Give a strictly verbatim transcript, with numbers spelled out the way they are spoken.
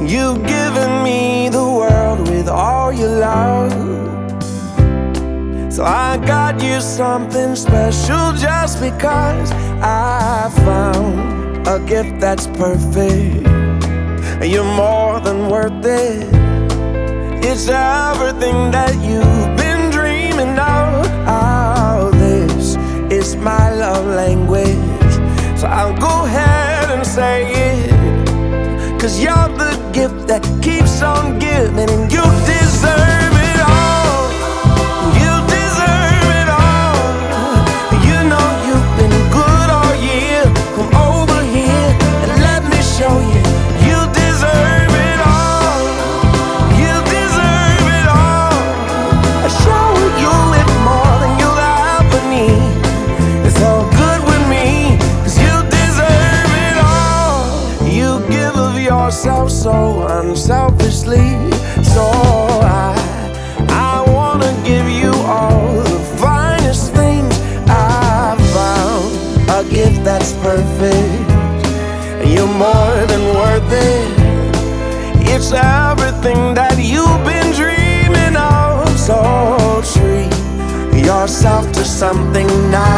You've given me the world with all your love, so I got you something special just because I found a gift that's perfect. You're more than worth it. It's everything that you've been dreaming of. Oh, this is my love language, so I'll go ahead and say it, 'cause you're the gift that keeps on giving, and you deserve it all. You deserve it all. You know you've been good all year. Come over here and let me show you. You deserve it all. You deserve it all. I show you it more than you'll ever need. It's all good with me, 'cause you deserve it all. You give of yourself so unselfishly, so I I wanna give you all the finest things I've found. A gift that's perfect. You're more than worth it. It's everything that you've been dreaming of. So treat yourself to something nice.